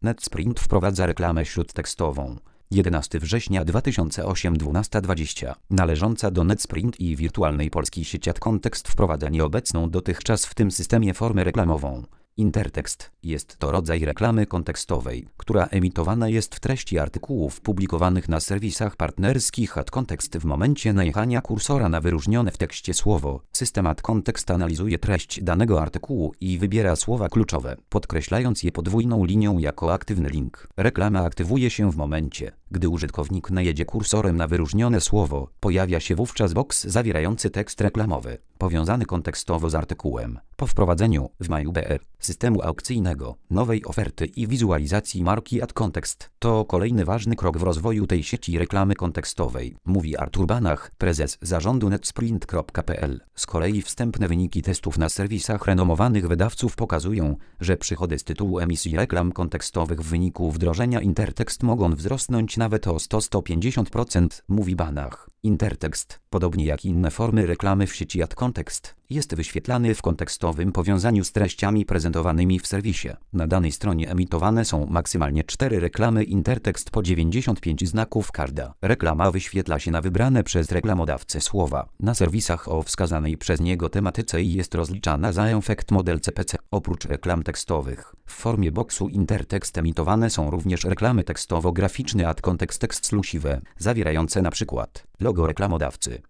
NetSprint wprowadza reklamę śródtekstową. 11 września 2008 12:20. Należąca do NetSprint i wirtualnej polskiej sieci AdContext wprowadza nieobecną dotychczas w tym systemie formę reklamową. Intertekst jest to rodzaj reklamy kontekstowej, która emitowana jest w treści artykułów publikowanych na serwisach partnerskich AdContext w momencie najechania kursora na wyróżnione w tekście słowo. System AdContext analizuje treść danego artykułu i wybiera słowa kluczowe, podkreślając je podwójną linią jako aktywny link. Reklama aktywuje się w momencie, gdy użytkownik najedzie kursorem na wyróżnione słowo. Pojawia się wówczas boks zawierający tekst reklamowy, powiązany kontekstowo z artykułem. Po wprowadzeniu w maju BR systemu aukcyjnego, nowej oferty i wizualizacji marki AdContext, to kolejny ważny krok w rozwoju tej sieci reklamy kontekstowej, mówi Artur Banach, prezes zarządu netsprint.pl. Z kolei wstępne wyniki testów na serwisach renomowanych wydawców pokazują, że przychody z tytułu emisji reklam kontekstowych w wyniku wdrożenia Intertekst mogą wzrosnąć nawet o 100–150%, mówi Banach. Intertekst, podobnie jak inne formy reklamy w sieci AdContext, jest wyświetlany w kontekstowym powiązaniu z treściami prezentowanymi w serwisie. Na danej stronie emitowane są maksymalnie 4 reklamy Intertekst po 95 znaków każda. Reklama wyświetla się na wybrane przez reklamodawcę słowa na serwisach o wskazanej przez niego tematyce i jest rozliczana za efekt model CPC. Oprócz reklam tekstowych, w formie boksu Intertekst emitowane są również reklamy tekstowo-graficzne AdContext exclusive, zawierające np. logo reklamodawcy,